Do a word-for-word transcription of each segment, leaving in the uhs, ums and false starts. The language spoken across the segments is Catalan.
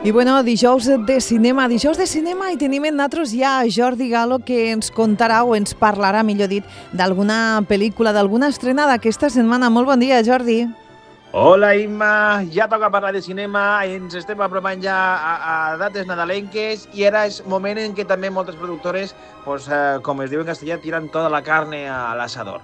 I bueno, dijous de cinema, dijous de cinema i tenim en nosaltres ja Jordi Galo que ens contarà o ens parlarà, millor dit, d'alguna pel·lícula, d'alguna estrena d'aquesta setmana. Molt bon dia, Jordi. Hola, Imma. Ja toca parlar de cinema, ens estem apropant ja a, a dates nadalenques i ara és moment en què també moltes productores, pues, eh, com es diu en castellà, tiran tota la carne a l'asador.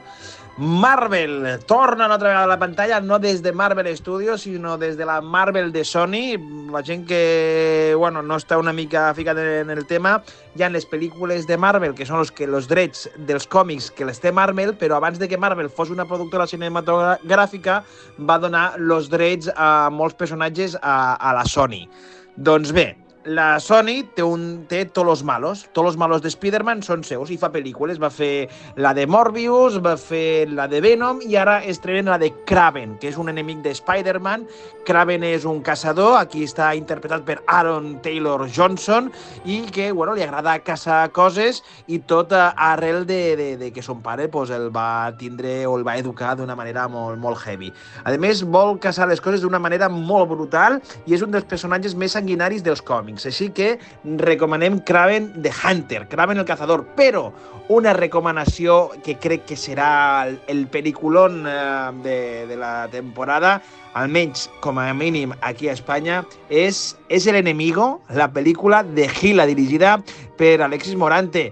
Marvel torna otra vegada a la pantalla, no des de Marvel Studios, sinó des de la Marvel de Sony. La gent que, bueno, no està una mica ficat en el tema, hi ha les pel·lícules de Marvel, que són els, que, els drets dels còmics que les té Marvel, però abans de que Marvel fos una productora cinematogràfica, va donar els drets a molts personatges a, a la Sony. Doncs bé, la Sony té, un, té tots els malos. Tots els malos de Spider-Man són seus i fa pel·lícules. Va fer la de Morbius, va fer la de Venom i ara estrenen la de Kraven, que és un enemic de Spider-Man. Kraven és un caçador, aquí està interpretat per Aaron Taylor Johnson i que, bueno, li agrada caçar coses i tot arrel de, de, de que son pare pues, el va tindre o el va educar d'una manera molt, molt heavy. A més, vol caçar les coses d'una manera molt brutal i és un dels personatges més sanguinaris dels còmics. Així que recomanem Kraven the Hunter, Kraven el cazador, però una recomanació que crec que serà el, el peliculón eh, de, de la temporada, almenys com a mínim aquí a Espanya, és, és El enemigo, la pel·lícula de Gila, dirigida per Alexis Morante.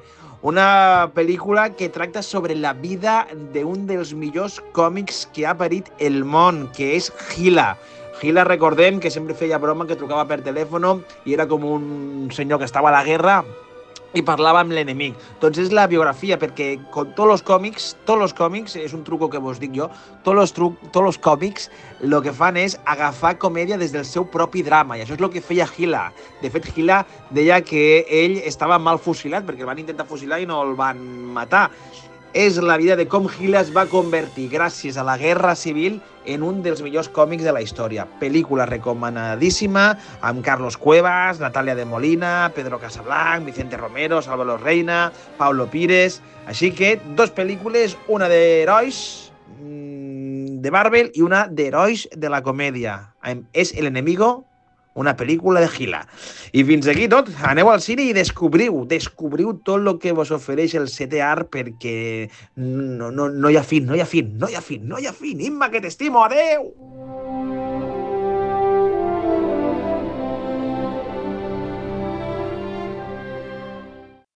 Una pel·lícula que tracta sobre la vida d'un dels millors còmics que ha parit el món, que és Gila. Gila, recordem que sempre feia broma, que trucava per telèfon i era com un senyor que estava a la guerra i parlava amb l'enemic. Doncs és la biografia, perquè com tots els còmics, tots els còmics, és un truco que vos dic jo, tots els, truc, tots els còmics el que fan és agafar comèdia des del seu propi drama, i això és el que feia Gila. De fet, Gila deia que ell estava mal fusilat, perquè el van intentar fusilar i no el van matar. És la vida de com Gila es va convertir, gràcies a la Guerra Civil, en un dels millors còmics de la història. Pel·lícula recomanadíssima, amb Carlos Cuevas, Natalia de Molina, Pedro Casablanc, Vicente Romero, Salvador Reina, Paulo Pires... Així que, dos pel·lícules, una d'herois de Marvel i una d'herois de la comèdia. És El enemigo, una pel·lícula de Gila. I fins aquí tot. Aneu al cine i descobriu, descobriu tot el que vos ofereix el setè art, perquè no, no, no hi ha fin, no hi ha fin, no hi ha fin, no hi ha fin. Imma, que t'estimo, adeu!